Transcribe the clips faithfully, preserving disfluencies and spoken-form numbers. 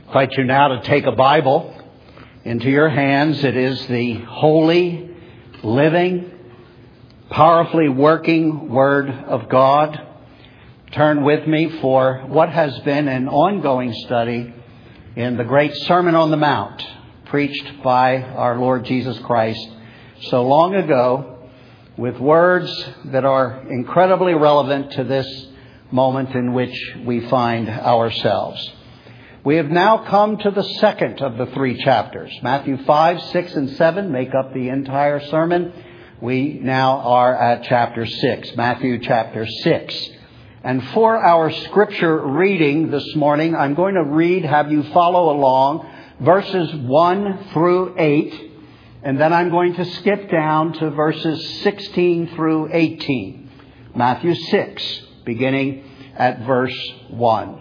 I invite you now to take a Bible into your hands. It is the holy, living, powerfully working Word of God. Turn with me for what has been an ongoing study in the great Sermon on the Mount, preached by our Lord Jesus Christ so long ago, with words that are incredibly relevant to this moment in which we find ourselves. We have now come to the second of the three chapters. Matthew five, six, and seven make up the entire sermon. We now are at chapter six, Matthew chapter six. And for our scripture reading this morning, I'm going to read, have you follow along, verses one through eight. And then I'm going to skip down to verses sixteen through eighteen. Matthew six, beginning at verse one.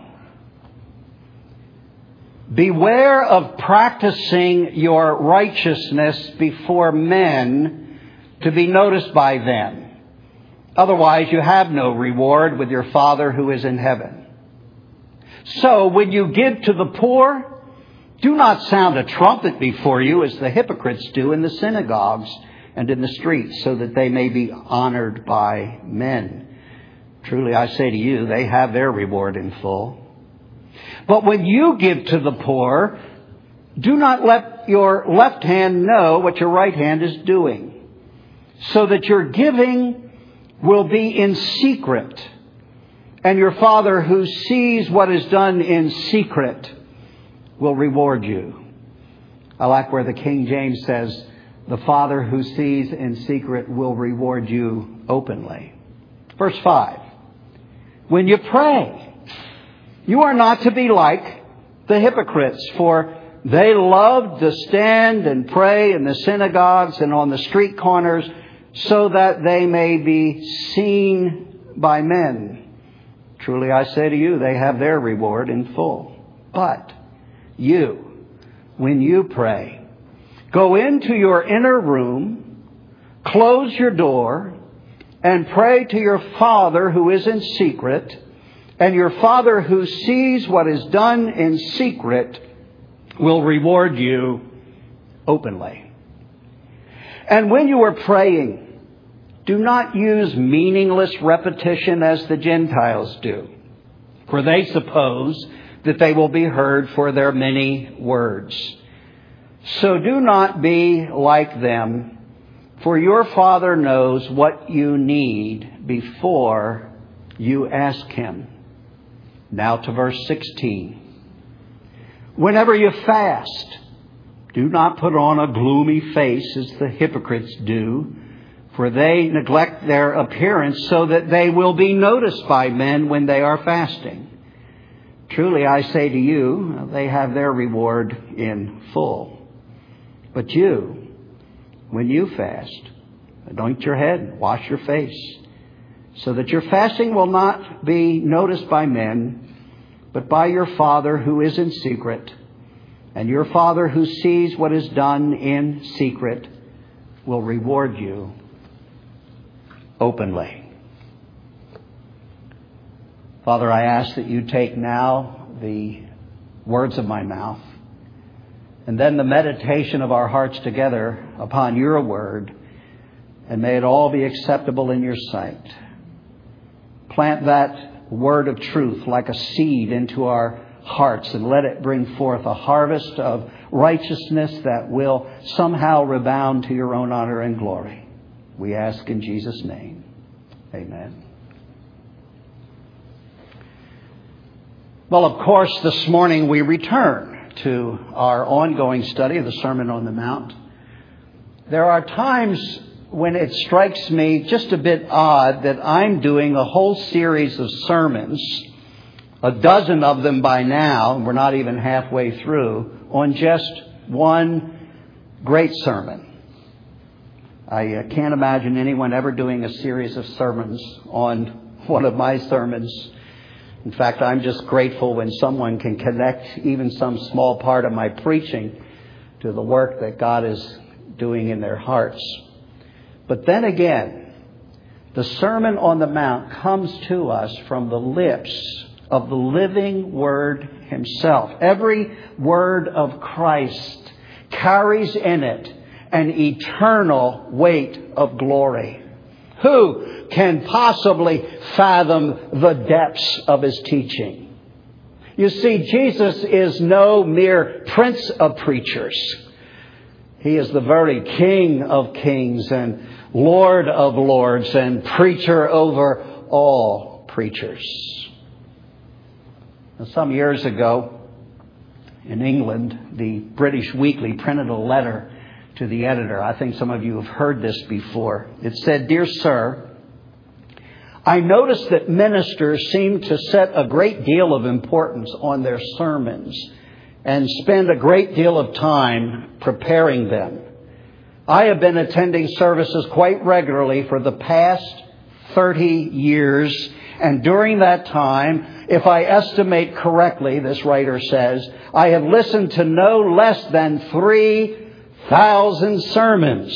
Beware of practicing your righteousness before men to be noticed by them. Otherwise you have no reward with your Father who is in heaven. So when you give to the poor, do not sound a trumpet before you as the hypocrites do in the synagogues and in the streets, so that they may be honored by men. Truly I say to you, they have their reward in full. But when you give to the poor, do not let your left hand know what your right hand is doing, so that your giving will be in secret, and your Father who sees what is done in secret will reward you. I like where the King James says, the Father who sees in secret will reward you openly. Verse five. When you pray, you are not to be like the hypocrites, for they love to stand and pray in the synagogues and on the street corners, so that they may be seen by men. Truly I say to you, they have their reward in full. But you, when you pray, go into your inner room, close your door, and pray to your Father who is in secret, and your Father who sees what is done in secret will reward you openly. And when you are praying, do not use meaningless repetition as the Gentiles do, for they suppose that they will be heard for their many words. So do not be like them, for your Father knows what you need before you ask Him. Now to verse sixteen. Whenever you fast, do not put on a gloomy face as the hypocrites do, for they neglect their appearance so that they will be noticed by men when they are fasting. Truly I say to you, they have their reward in full. But you, when you fast, anoint your head, wash your face, so that your fasting will not be noticed by men, but by your Father who is in secret. And your Father who sees what is done in secret will reward you openly. Father, I ask that you take now the words of my mouth, and then the meditation of our hearts together upon your word, and may it all be acceptable in your sight. Plant that word of truth like a seed into our hearts, and let it bring forth a harvest of righteousness that will somehow rebound to your own honor and glory. We ask in Jesus' name. Amen. Well, of course, this morning we return to our ongoing study of the Sermon on the Mount. There are times when it strikes me just a bit odd that I'm doing a whole series of sermons, a dozen of them by now, and we're not even halfway through, on just one great sermon. I uh, can't imagine anyone ever doing a series of sermons on one of my sermons. In fact, I'm just grateful when someone can connect even some small part of my preaching to the work that God is doing in their hearts. But then again, the Sermon on the Mount comes to us from the lips of the living Word Himself. Every word of Christ carries in it an eternal weight of glory. Who can possibly fathom the depths of His teaching? You see, Jesus is no mere prince of preachers. He is the very King of kings and Lord of lords and preacher over all preachers. Now, some years ago in England, the British Weekly printed a letter to the editor. I think some of you have heard this before. It said, "Dear Sir, I noticed that ministers seem to set a great deal of importance on their sermons and spend a great deal of time preparing them. I have been attending services quite regularly for the past thirty years, and during that time, if I estimate correctly," this writer says, "I have listened to no less than three thousand sermons.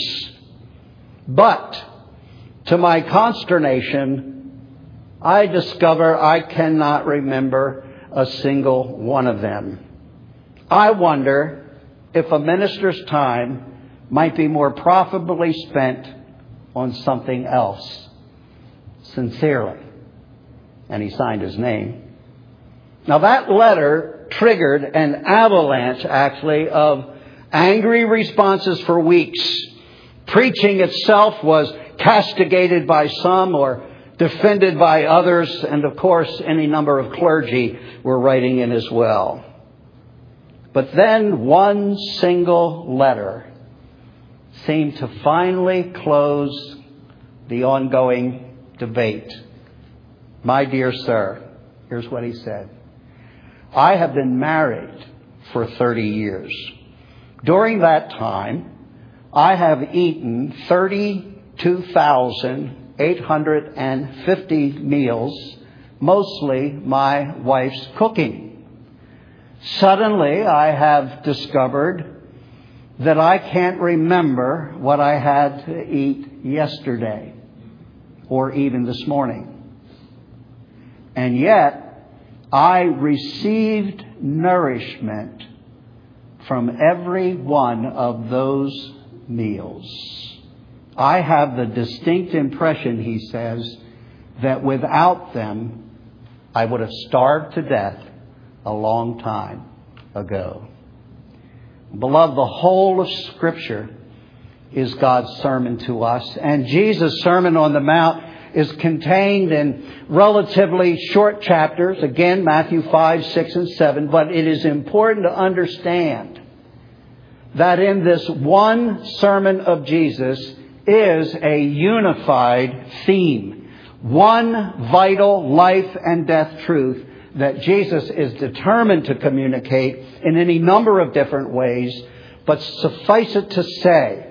But, to my consternation, I discover I cannot remember a single one of them. I wonder if a minister's time might be more profitably spent on something else. Sincerely." And he signed his name. Now, that letter triggered an avalanche, actually, of angry responses for weeks. Preaching itself was castigated by some or defended by others. And, of course, any number of clergy were writing in as well. But then one single letter seemed to finally close the ongoing debate. "My dear sir," here's what he said, "I have been married for thirty years. During that time, I have eaten thirty-two thousand eight hundred fifty meals, mostly my wife's cooking. Suddenly, I have discovered that I can't remember what I had to eat yesterday or even this morning. And yet, I received nourishment from every one of those meals. I have the distinct impression," he says, "that without them, I would have starved to death a long time ago." Beloved, the whole of Scripture is God's sermon to us. And Jesus' Sermon on the Mount is contained in relatively short chapters. Again, Matthew five, six, and seven. But it is important to understand that in this one sermon of Jesus is a unified theme. One vital life and death truth that Jesus is determined to communicate in any number of different ways. But suffice it to say,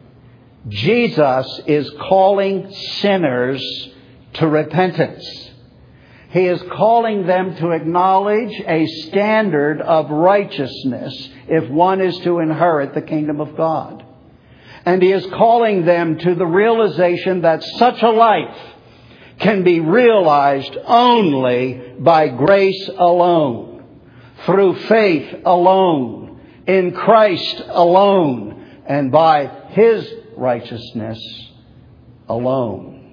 Jesus is calling sinners to repentance. He is calling them to acknowledge a standard of righteousness if one is to inherit the kingdom of God. And He is calling them to the realization that such a life can be realized only by grace alone, through faith alone, in Christ alone, and by His righteousness alone.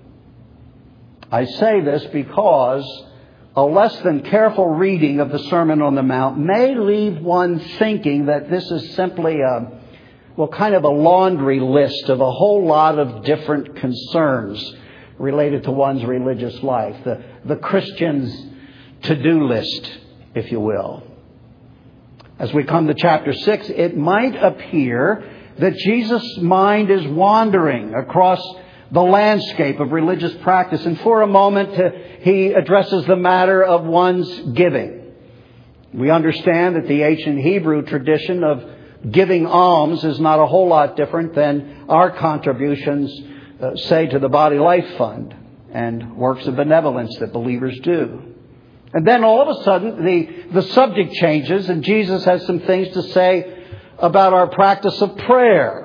I say this because a less than careful reading of the Sermon on the Mount may leave one thinking that this is simply a, well, kind of a laundry list of a whole lot of different concerns related to one's religious life. The, the Christian's to-do list, if you will. As we come to chapter six, it might appear that Jesus' mind is wandering across the landscape of religious practice. And for a moment, he addresses the matter of one's giving. We understand that the ancient Hebrew tradition of giving alms is not a whole lot different than our contributions, uh, say, to the Body Life Fund and works of benevolence that believers do. And then all of a sudden, the, the subject changes, and Jesus has some things to say about our practice of prayer.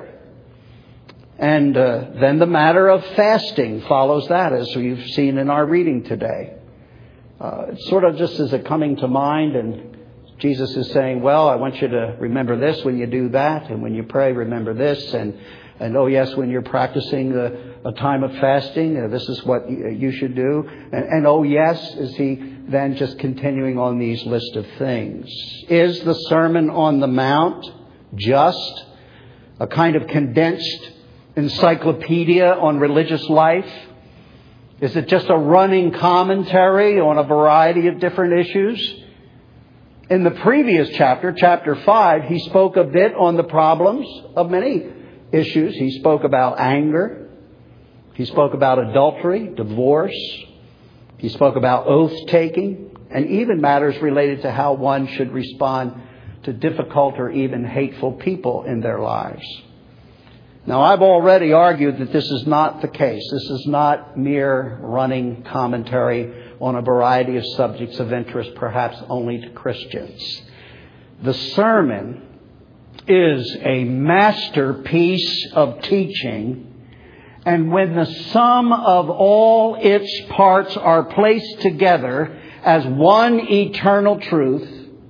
And uh, then the matter of fasting follows that, as we've seen in our reading today. uh, it's sort of just as a coming to mind, and Jesus is saying, well, I want you to remember this when you do that, and when you pray, remember this, and and oh yes, when you're practicing a, a time of fasting, uh, this is what you, you should do, and, and oh yes, is he then just continuing on these list of things? Is the Sermon on the Mount just a kind of condensed encyclopedia on religious life? Is it just a running commentary on a variety of different issues? In the previous chapter, chapter five, he spoke a bit on the problems of many issues. He spoke about anger. He spoke about adultery, divorce. He spoke about oath-taking, and even matters related to how one should respond to difficult or even hateful people in their lives. Now, I've already argued that this is not the case. This is not mere running commentary on a variety of subjects of interest, perhaps only to Christians. The sermon is a masterpiece of teaching, and when the sum of all its parts are placed together as one eternal truth,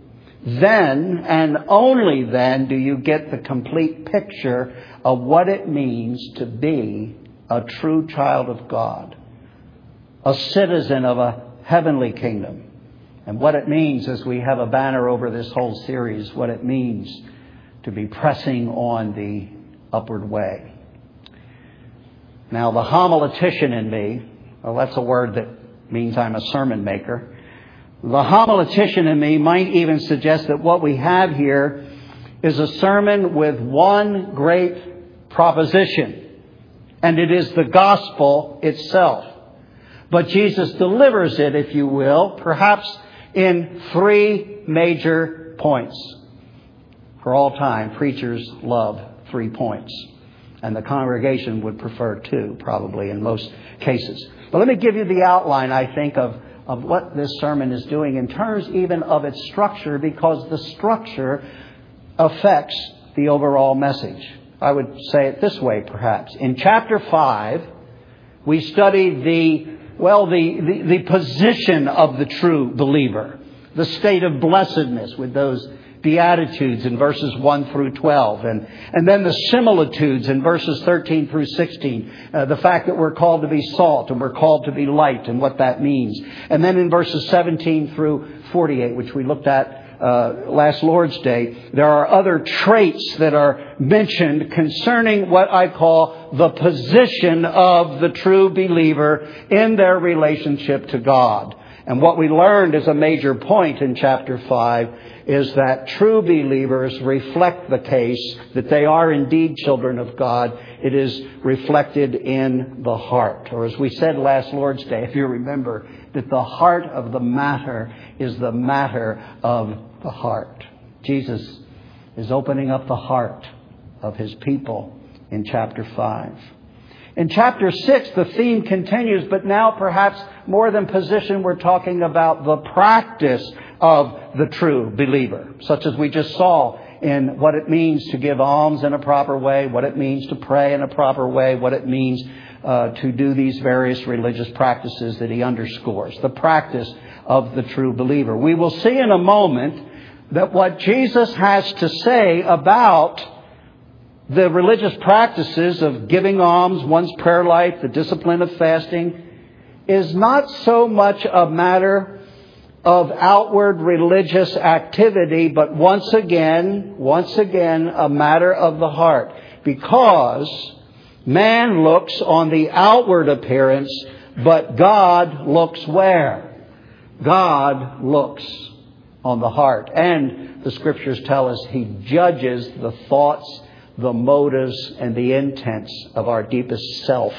then and only then do you get the complete picture of what it means to be a true child of God, a citizen of a heavenly kingdom, and what it means, as we have a banner over this whole series, what it means to be pressing on the upward way. Now, the homiletician in me, well, that's a word that means I'm a sermon maker. The homiletician in me might even suggest that what we have here is a sermon with one great proposition, and it is the gospel itself. But Jesus delivers it, if you will, perhaps in three major points. For all time, preachers love three points, and the congregation would prefer two, probably in most cases. But let me give you the outline, I think, of of what this sermon is doing in terms even of its structure, because the structure affects the overall message. I would say it this way, perhaps. In chapter five, we studied the, well, the, the, the position of the true believer, the state of blessedness with those Beatitudes in verses one through twelve, and, and then the similitudes in verses thirteen through sixteen, uh, the fact that we're called to be salt and we're called to be light and what that means. And then in verses seventeen through forty-eight, which we looked at uh, last Lord's Day, there are other traits that are mentioned concerning what I call the position of the true believer in their relationship to God. And what we learned as a major point in chapter five is that true believers reflect the case that they are indeed children of God. It is reflected in the heart. Or as we said last Lord's Day, if you remember, that the heart of the matter is the matter of the heart. Jesus is opening up the heart of his people in chapter five. In chapter six, the theme continues, but now perhaps more than position, we're talking about the practice of the true believer, such as we just saw in what it means to give alms in a proper way, what it means to pray in a proper way, what it means uh, to do these various religious practices that he underscores, the practice of the true believer. We will see in a moment that what Jesus has to say about the religious practices of giving alms, one's prayer life, the discipline of fasting, is not so much a matter of outward religious activity, but once again, once again, a matter of the heart. Because man looks on the outward appearance, but God looks where? God looks on the heart. And the scriptures tell us he judges the thoughts, the motives, and the intents of our deepest self.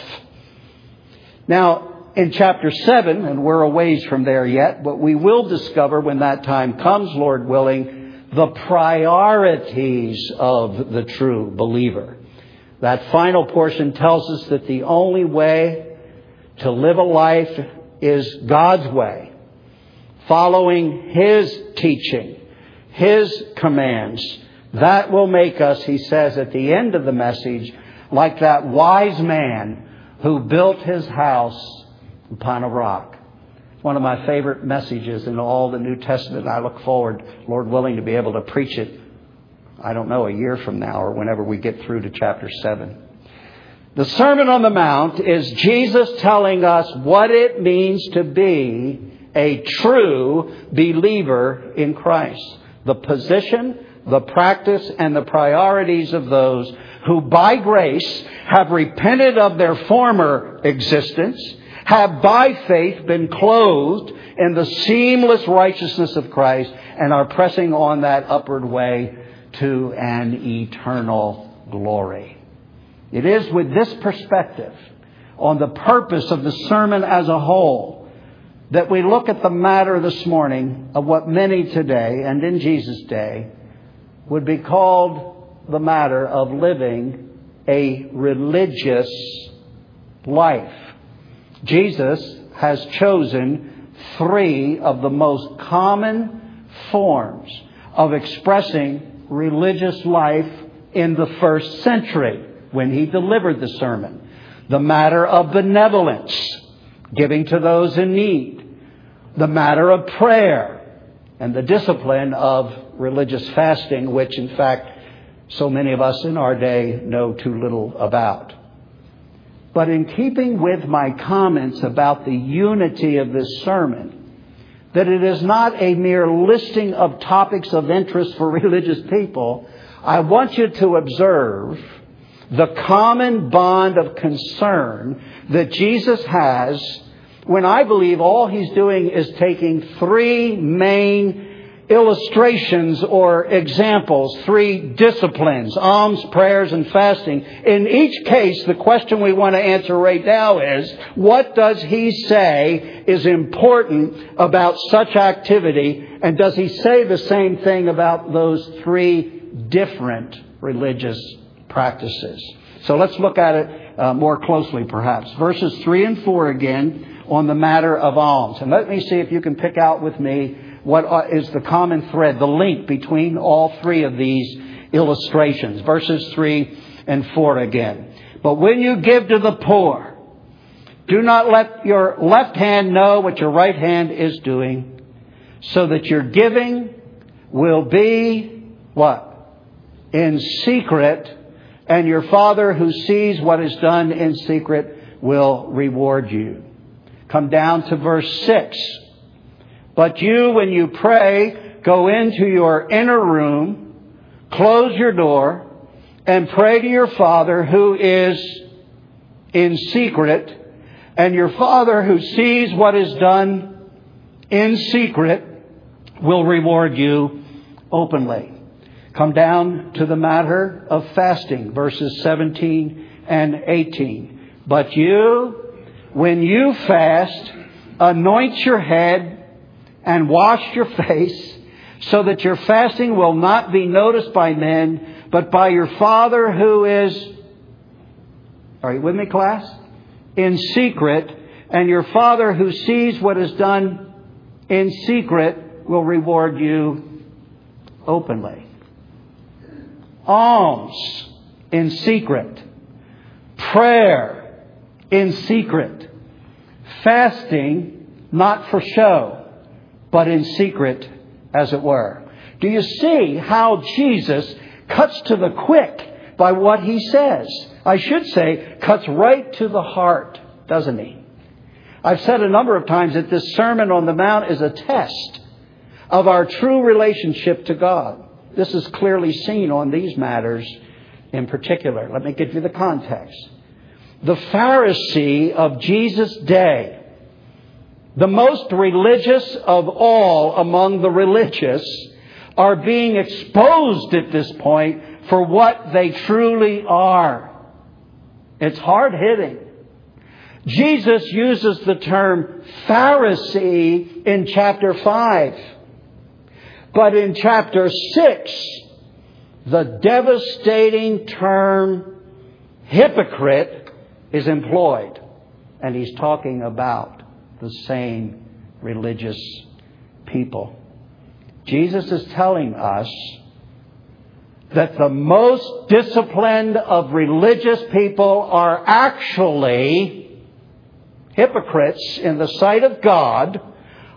Now, in chapter seven, and we're a ways from there yet, but we will discover when that time comes, Lord willing, the priorities of the true believer. That final portion tells us that the only way to live a life is God's way, following his teaching, his commands. That will make us, he says at the end of the message, like that wise man who built his house upon a rock. one of my favorite messages in all the New Testament. I look forward, Lord willing, to be able to preach it, I don't know, a year from now or whenever we get through to chapter seven. The Sermon on the Mount is Jesus telling us what it means to be a true believer in Christ. The position, the practice, and the priorities of those who by grace have repented of their former existence, have by faith been clothed in the seamless righteousness of Christ, and are pressing on that upward way to an eternal glory. It is with this perspective on the purpose of the sermon as a whole that we look at the matter this morning of what many today and in Jesus' day would be called the matter of living a religious life. Jesus has chosen three of the most common forms of expressing religious life in the first century when he delivered the sermon. The matter of benevolence, giving to those in need. The matter of prayer, and the discipline of religious fasting, which in fact so many of us in our day know too little about. But in keeping with my comments about the unity of this sermon, that it is not a mere listing of topics of interest for religious people, I want you to observe the common bond of concern that Jesus has when I believe all he's doing is taking three main illustrations or examples, three disciplines, alms, prayers, and fasting. In each case, the question we want to answer right now is, what does he say is important about such activity? And does he say the same thing about those three different religious practices? So let's look at it uh, more closely, perhaps. Verses three and four again on the matter of alms. And let me see if you can pick out with me what is the common thread, the link between all three of these illustrations. Verses three and four again. But when you give to the poor, do not let your left hand know what your right hand is doing, so that your giving will be what? In secret, and your Father who sees what is done in secret will reward you. Come down to verse six. But you, when you pray, go into your inner room, close your door, and pray to your Father who is in secret, and your Father who sees what is done in secret will reward you openly. Come down to the matter of fasting, verses seventeen and eighteen. But you, when you fast, anoint your head and wash your face, so that your fasting will not be noticed by men, but by your Father who is, are you with me, class? In secret, and your Father who sees what is done in secret will reward you openly. Alms in secret. Prayer in secret. Fasting not for show, but in secret, as it were. Do you see how Jesus cuts to the quick by what he says? I should say, cuts right to the heart, doesn't he? I've said a number of times that this Sermon on the Mount is a test of our true relationship to God. This is clearly seen on these matters in particular. Let me give you the context. The Pharisee of Jesus' day, the most religious of all among the religious, are being exposed at this point for what they truly are. It's hard-hitting. Jesus uses the term Pharisee in chapter five. But in chapter six, the devastating term hypocrite is employed. And he's talking about the same religious people. Jesus is telling us that the most disciplined of religious people are actually hypocrites in the sight of God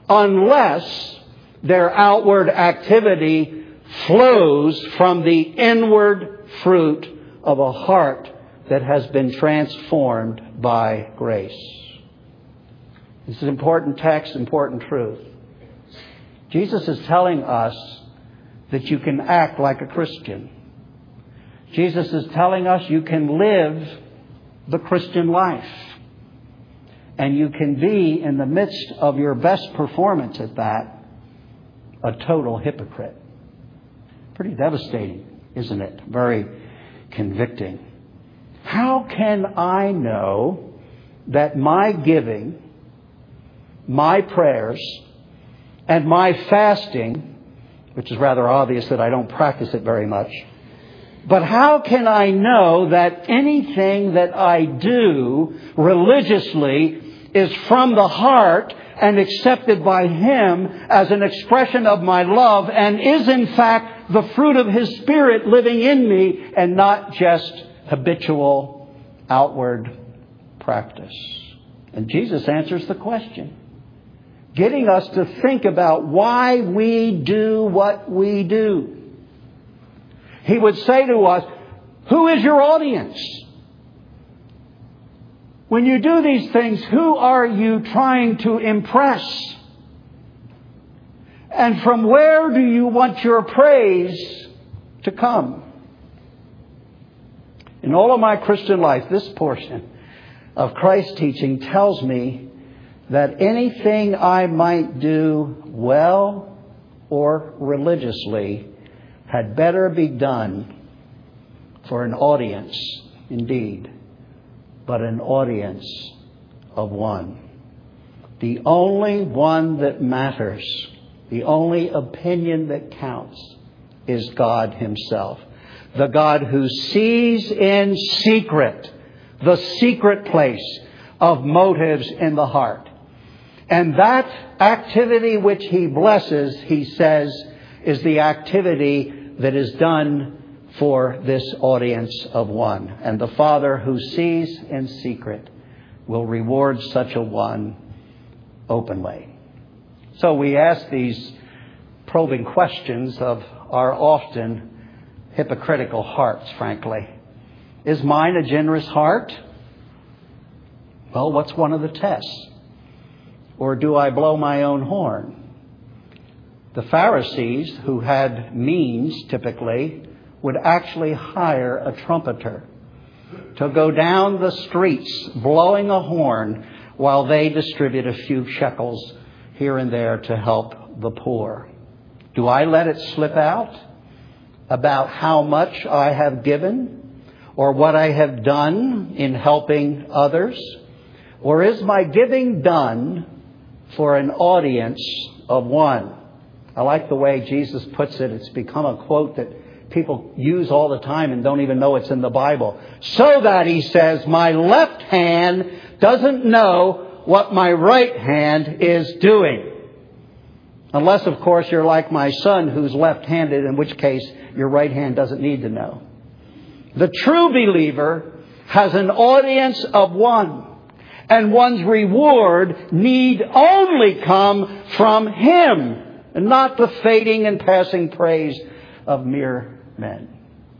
unless their outward activity flows from the inward fruit of a heart that has been transformed by grace. This is an important text, important truth. Jesus is telling us that you can act like a Christian. Jesus is telling us you can live the Christian life. And you can be, in the midst of your best performance at that, a total hypocrite. Pretty devastating, isn't it? Very convicting. How can I know that my giving, my prayers, and my fasting, which is rather obvious that I don't practice it very much, but how can I know that anything that I do religiously is from the heart and accepted by Him as an expression of my love and is in fact the fruit of His Spirit living in me and not just habitual outward practice? And Jesus answers the question, getting us to think about why we do what we do. He would say to us, who is your audience? When you do these things, who are you trying to impress? And from where do you want your praise to come? In all of my Christian life, this portion of Christ's teaching tells me that anything I might do well or religiously had better be done for an audience, indeed, but an audience of one. The only one that matters, the only opinion that counts, is God Himself. The God who sees in secret, the secret place of motives in the heart. And that activity which He blesses, He says, is the activity that is done for this audience of one. And the Father who sees in secret will reward such a one openly. So we ask these probing questions of our often hypocritical hearts, frankly. Is mine a generous heart? Well, what's one of the tests? Or do I blow my own horn? The Pharisees, who had means typically, would actually hire a trumpeter to go down the streets blowing a horn while they distribute a few shekels here and there to help the poor. Do I let it slip out about how much I have given or what I have done in helping others? Or is my giving done for an audience of one? I like the way Jesus puts it. It's become a quote that people use all the time and don't even know it's in the Bible. So that, he says, my left hand doesn't know what my right hand is doing. Unless, of course, you're like my son who's left-handed, in which case your right hand doesn't need to know. The true believer has an audience of one. And one's reward need only come from Him, and not the fading and passing praise of mere men.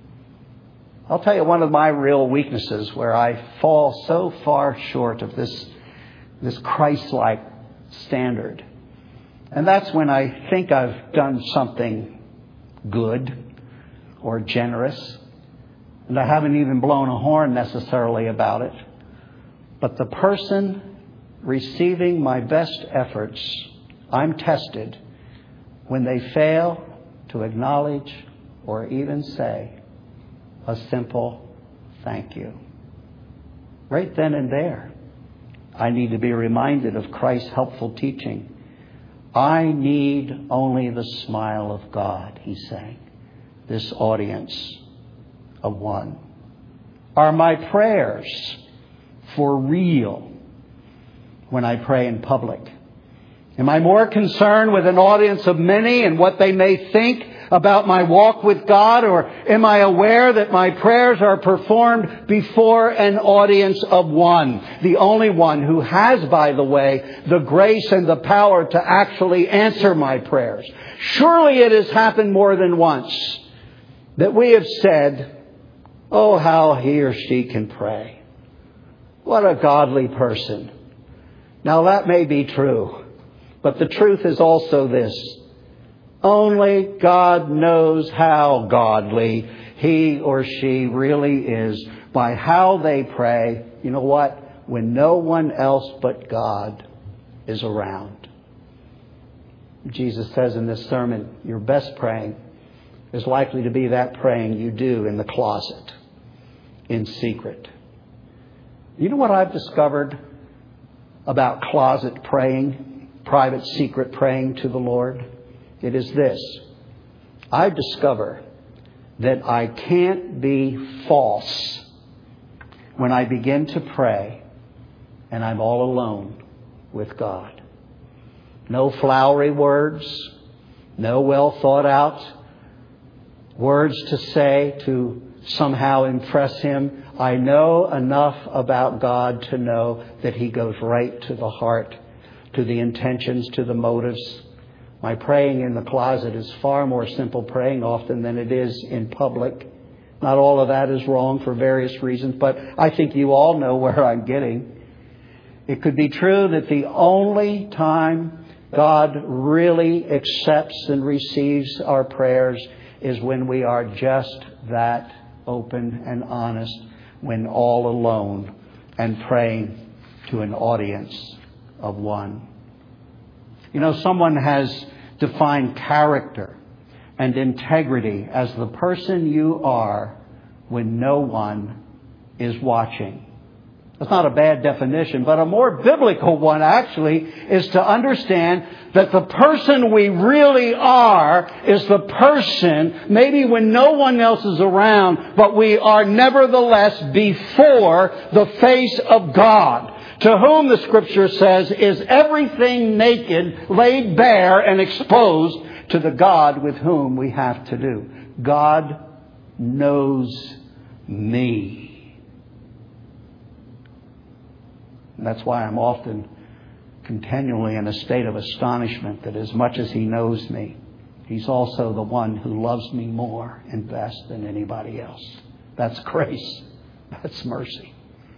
I'll tell you one of my real weaknesses where I fall so far short of this, this Christ-like standard. And that's when I think I've done something good or generous, and I haven't even blown a horn necessarily about it. But the person receiving my best efforts, I'm tested when they fail to acknowledge or even say a simple thank you. Right then and there, I need to be reminded of Christ's helpful teaching. I need only the smile of God, he's saying. This audience of one. Are my prayers for real when I pray in public? Am I more concerned with an audience of many and what they may think about my walk with God? Or am I aware that my prayers are performed before an audience of one? The only one who has, by the way, the grace and the power to actually answer my prayers. Surely it has happened more than once that we have said, oh, how he or she can pray. What a godly person. Now that may be true, but the truth is also this. Only God knows how godly he or she really is by how they pray. You know what? When no one else but God is around. Jesus says in this sermon, your best praying is likely to be that praying you do in the closet, in secret. You know what I've discovered about closet praying, private secret praying to the Lord? It is this. I discover that I can't be false when I begin to pray and I'm all alone with God. No flowery words, no well thought out words to say to somehow impress Him. I know enough about God to know that He goes right to the heart, to the intentions, to the motives. My praying in the closet is far more simple praying often than it is in public. Not all of that is wrong for various reasons, but I think you all know where I'm getting. It could be true that the only time God really accepts and receives our prayers is when we are just that open and honest, when all alone and praying to an audience of one. You know, someone has defined character and integrity as the person you are when no one is watching. That's not a bad definition, but a more biblical one actually is to understand that the person we really are is the person, maybe when no one else is around, but we are nevertheless before the face of God, to whom the Scripture says is everything naked, laid bare, and exposed to the God with whom we have to do. God knows me. And that's why I'm often continually in a state of astonishment that as much as He knows me, He's also the one who loves me more and best than anybody else. That's grace. That's mercy.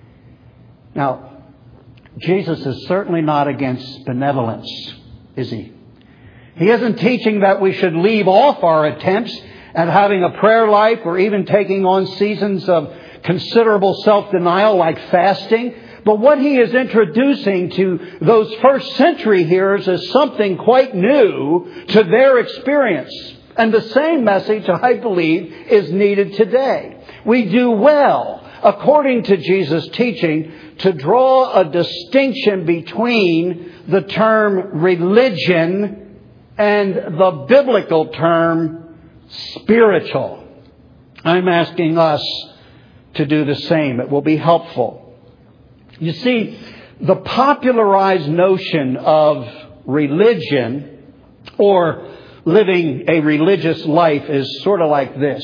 Now, Jesus is certainly not against benevolence, is He? He isn't teaching that we should leave off our attempts at having a prayer life or even taking on seasons of considerable self-denial like fasting. But what He is introducing to those first century hearers is something quite new to their experience. And the same message, I believe, is needed today. We do well, according to Jesus' teaching, to draw a distinction between the term religion and the biblical term spiritual. I'm asking us to do the same. It will be helpful. You see, the popularized notion of religion or living a religious life is sort of like this.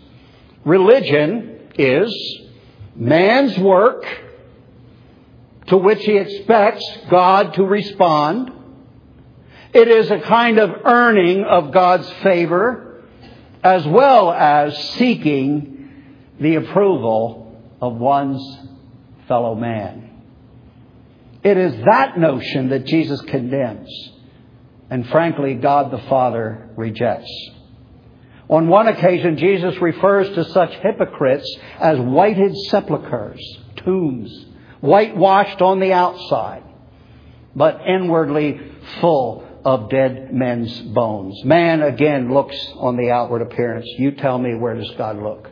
Religion is man's work to which he expects God to respond. It is a kind of earning of God's favor as well as seeking the approval of one's fellow man. It is that notion that Jesus condemns, and frankly, God the Father rejects. On one occasion, Jesus refers to such hypocrites as whited sepulchres, tombs, whitewashed on the outside, but inwardly full of dead men's bones. Man, again, looks on the outward appearance. You tell me, where does God look?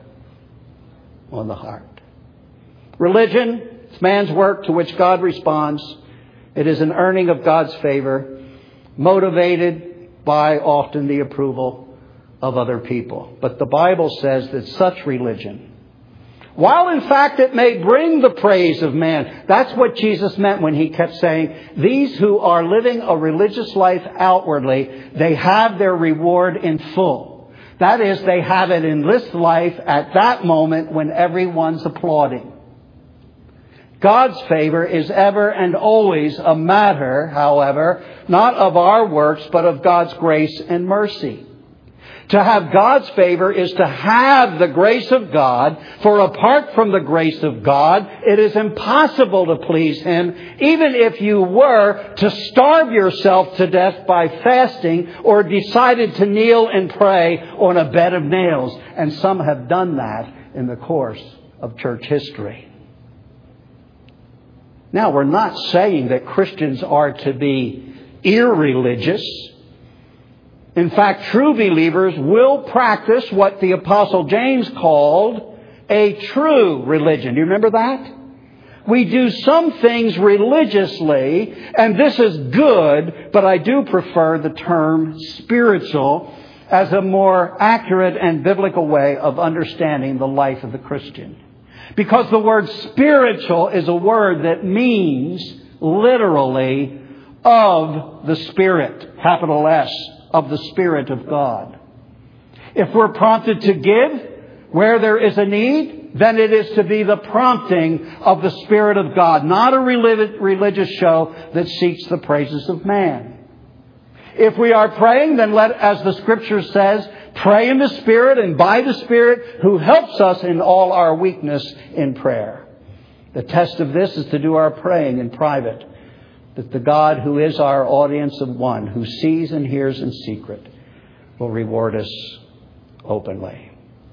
On the heart. Religion, it's man's work to which God responds. It is an earning of God's favor, motivated by often the approval of other people. But the Bible says that such religion, while in fact it may bring the praise of man, that's what Jesus meant when He kept saying, these who are living a religious life outwardly, they have their reward in full. That is, they have it in this life at that moment when everyone's applauding. God's favor is ever and always a matter, however, not of our works, but of God's grace and mercy. To have God's favor is to have the grace of God, for apart from the grace of God, it is impossible to please Him, even if you were to starve yourself to death by fasting or decided to kneel and pray on a bed of nails. And some have done that in the course of church history. Now, we're not saying that Christians are to be irreligious. In fact, true believers will practice what the Apostle James called a true religion. Do you remember that? We do some things religiously, and this is good, but I do prefer the term spiritual as a more accurate and biblical way of understanding the life of the Christian. Because the word spiritual is a word that means literally of the Spirit, capital S, of the Spirit of God. If we're prompted to give where there is a need, then it is to be the prompting of the Spirit of God, not a religious show that seeks the praises of man. If we are praying, then let, as the Scripture says, pray in the Spirit and by the Spirit, who helps us in all our weakness in prayer. The test of this is to do our praying in private, that the God who is our audience of one, who sees and hears in secret, will reward us openly.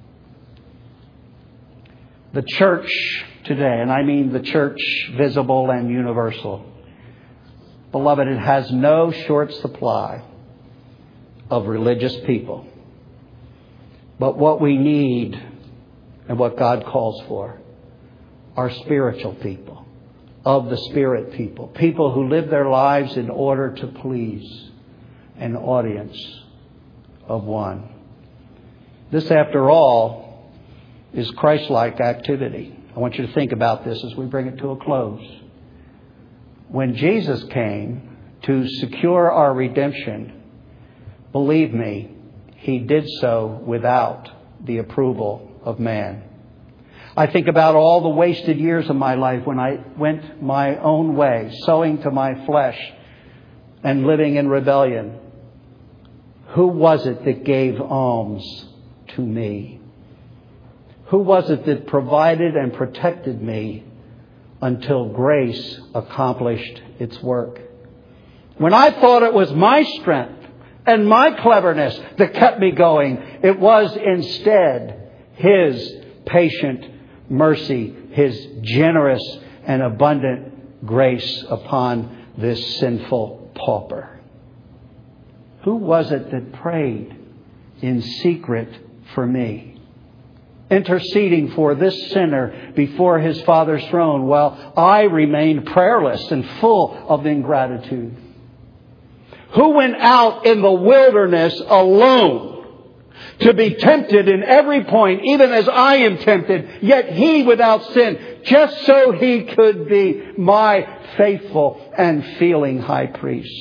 The church today, and I mean the church visible and universal, beloved, it has no short supply of religious people. But what we need and what God calls for are spiritual people, of the Spirit people, people who live their lives in order to please an audience of one. This, after all, is Christ-like activity. I want you to think about this as we bring it to a close. When Jesus came to secure our redemption, believe me, He did so without the approval of man. I think about all the wasted years of my life when I went my own way, sowing to my flesh and living in rebellion. Who was it that gave alms to me? Who was it that provided and protected me until grace accomplished its work? When I thought it was my strength and my cleverness that kept me going, it was instead His patient mercy, His generous and abundant grace upon this sinful pauper. Who was it that prayed in secret for me, interceding for this sinner before His Father's throne while I remained prayerless and full of ingratitude? Who went out in the wilderness alone to be tempted in every point, even as I am tempted, yet He without sin, just so He could be my faithful and feeling high priest?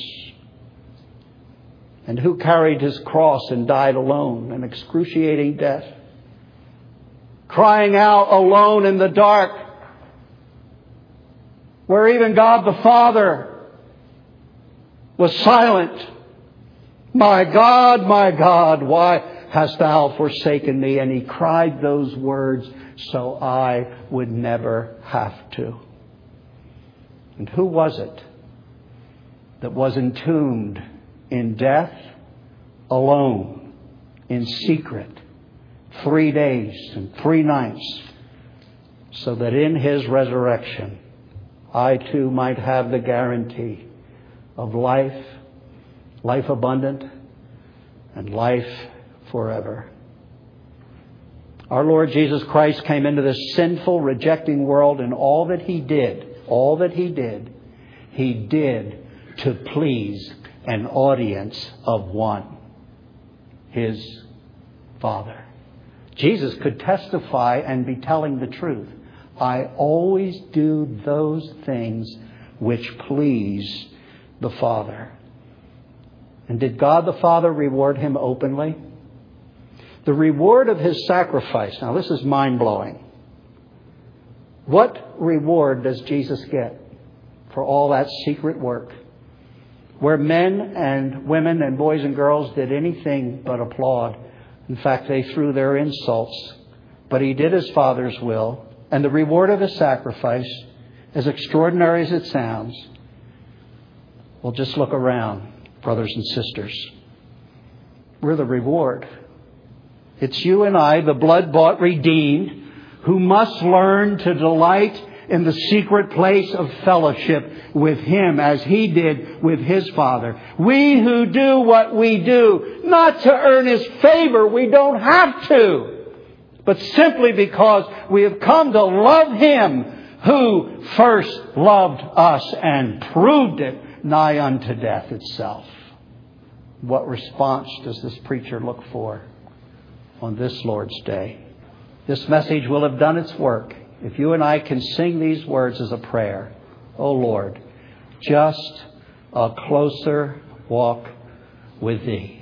And who carried His cross and died alone, an excruciating death, crying out alone in the dark, where even God the Father was silent. My God, my God, why hast Thou forsaken me? And He cried those words so I would never have to. And who was it that was entombed in death alone, in secret, three days and three nights, so that in His resurrection I too might have the guarantee of life, life abundant, and life forever? Our Lord Jesus Christ came into this sinful, rejecting world, and all that He did, all that He did, He did to please an audience of one, His Father. Jesus could testify and be telling the truth. I always do those things which please the Father. And did God the Father reward Him openly? The reward of his sacrifice. Now this is mind-blowing. What reward does Jesus get for all that secret work? Where men and women and boys and girls did anything but applaud. In fact, they threw their insults. But he did his Father's will. And the reward of his sacrifice, as extraordinary as it sounds, well, just look around, brothers and sisters. We're the reward. It's you and I, the blood-bought redeemed, who must learn to delight in the secret place of fellowship with him as he did with his Father. We who do what we do, not to earn his favor, we don't have to, but simply because we have come to love him who first loved us and proved it nigh unto death itself. What response does this preacher look for on this Lord's Day? This message will have done its work if you and I can sing these words as a prayer. Oh Lord, just a closer walk with thee.